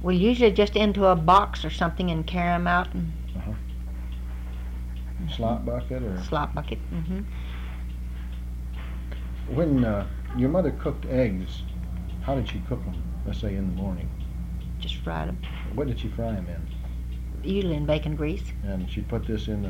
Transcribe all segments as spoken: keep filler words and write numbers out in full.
We usually just into a box or something and carry them out and Uh-huh. Slop bucket or? slop bucket. Mm-hmm. When uh, your mother cooked eggs, how did she cook them? Let's say in the morning. Just fried them. What did she fry them in? Usually in bacon grease. And she'd put this in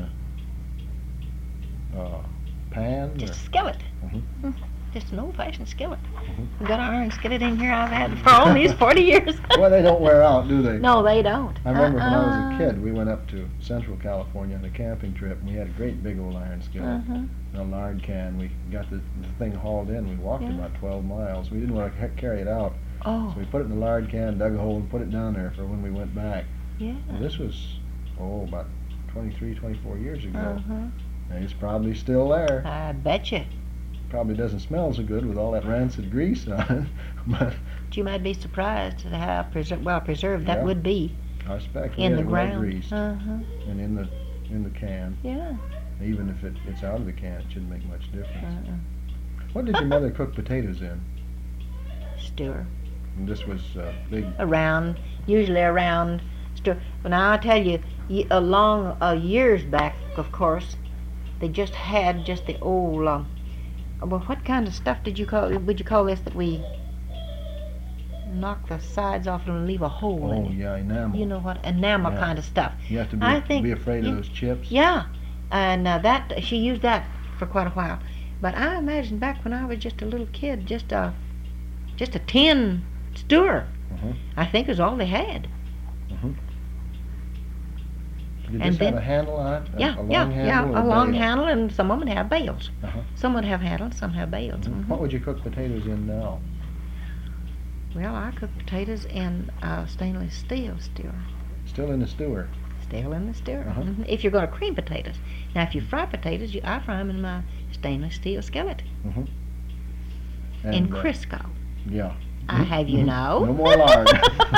a uh, pan? Just or? a skillet. Mhm. Mm, Just an old-fashioned skillet. Mhm. We've got an iron skillet in here I've had for all these forty years. Well, they don't wear out, do they? No, they don't. I remember uh-uh. when I was a kid, we went up to Central California on a camping trip, and we had a great big old iron skillet, Uh-huh. a lard can. We got the, the thing hauled in. We walked Yeah. about twelve miles. We didn't want to ca- carry it out, Oh, so we put it in the lard can, dug a hole, and put it down there for when we went back. yeah. Well, this was, oh, about twenty-three, twenty-four years ago. Uh-huh. And it's probably still there. I bet you. Probably doesn't smell so good with all that rancid grease on it, but You might be surprised at how preser- well preserved that Yeah. would be I expect we in had the it well ground. greased Uh-huh. and in the in the can. Yeah. Even if it, it's out of the can, it shouldn't make much difference. Uh-uh. What did your mother cook potatoes in? Stir. And this was uh, big. Around, usually around, stir. But now I tell you, ye- a long uh, years back, of course, they just had just the old. Um, well, what kind of stuff did you call? Would you call this that we knock the sides off and leave a hole in Oh it? yeah, enamel. You know what? Enamel Yeah. kind of stuff. You have to be, I think- be afraid yeah. of those chips. Yeah, and uh, that she used that for quite a while. But I imagine back when I was just a little kid, just a just a tin stir. Uh-huh. I think is all they had. Did And this then- have a handle on it? A, Yeah, a long yeah, handle yeah, or a long bail? handle, and some of them have bales. Uh-huh. Some would have handles, some have bales. Mhm. Mhm. What would you cook potatoes in now? Well, I cook potatoes in uh, stainless steel stir. Still in the stewer. Still in the stir. Uh-huh. Mhm. If you're going to cream potatoes. Now, if you fry potatoes, you, I fry them in my stainless steel skillet Mm-hmm. in Crisco. Yeah. I have you Mhm. know. No more lard.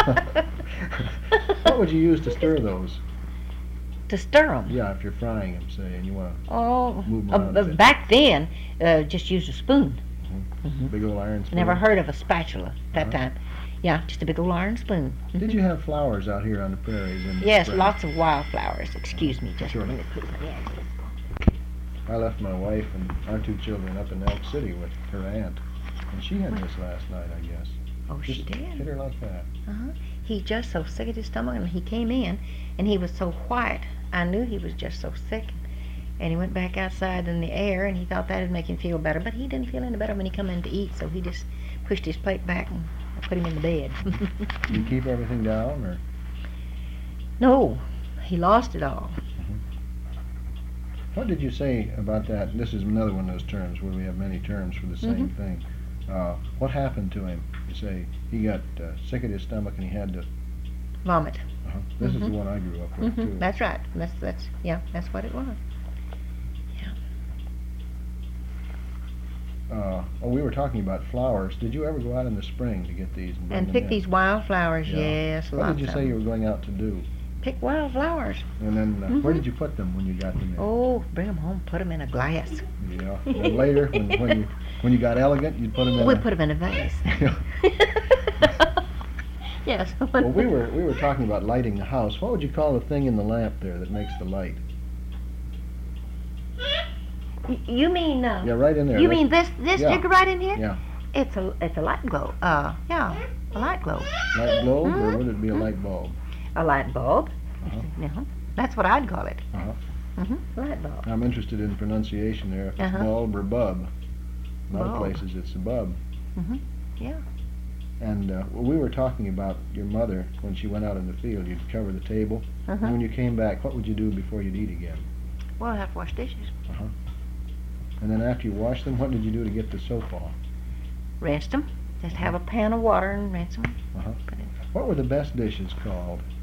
What would you use to stir those? To stir them. Yeah, if you're frying them, say, and you want Oh, Move 'em uh, around uh, a bit. back then, uh, just used a spoon. a big old iron spoon. Never heard of a spatula that Uh-huh. time. Yeah, just a big old iron spoon. Did you have flowers out here on the prairies in the Yes, spring? lots of wildflowers. Excuse me, just Sure. a minute, please. Yes. I left my wife and our two children up in Elk City with her aunt, and she had this last night, I guess. Oh, she Just did. hit her like that. Uh-huh. He just so sick at his stomach, and he came in, and he was so white. I knew he was just so sick. And he went back outside in the air, and he thought that'd make him feel better. But he didn't feel any better when he come in to eat, so he just pushed his plate back and put him in the bed. Did you keep everything down, or? No, he lost it all. What did you say about that? This is another one of those terms where we have many terms for the same Mhm. thing. Uh, what happened to him? You say he got uh, sick at his stomach and he had to. Vomit. Uh-huh. This is the Mhm. one I grew up with hmm too. That's right. That's that's yeah. That's what it was. Uh, oh, we were talking about flowers. Did you ever go out in the spring to get these and bring And them pick in? these wildflowers. Yeah. Yes, What lots did you of say them. you were going out to do? Pick wildflowers. And then uh, where Mhm. did you put them when you got them in? Oh, bring them home. Put them in a glass. Yeah. And later, when, when you when you got elegant, you'd put them in. We a, put them in a vase. Yeah. Yes. Well, we were we were talking about lighting the house. What would you call the thing in the lamp there that makes the light? Y- You mean? Uh, Yeah, right in there. You That's- mean this this Yeah. sticker right in here? Yeah. It's a it's a light globe. Uh, yeah, a light globe. Light globe, or Mhm. would it be a Mhm. light bulb? A light bulb. Uh-huh. Uh-huh. That's what I'd call it. Uh-huh. Mm-hmm. Light bulb. I'm interested in pronunciation there. If it's Uh-huh. bulb or bub. A lot of Bulb. places it's a bub. Mm-hmm. Yeah. And uh, well, we were talking about your mother when she went out in the field. You'd cover the table. And Uh-huh. when you came back, what would you do before you'd eat again? Well, I have to wash dishes. And then after you washed them, what did you do to get the soap off? Rinse them. Just have a pan of water and rinse them. Uh-huh. What were the best dishes called?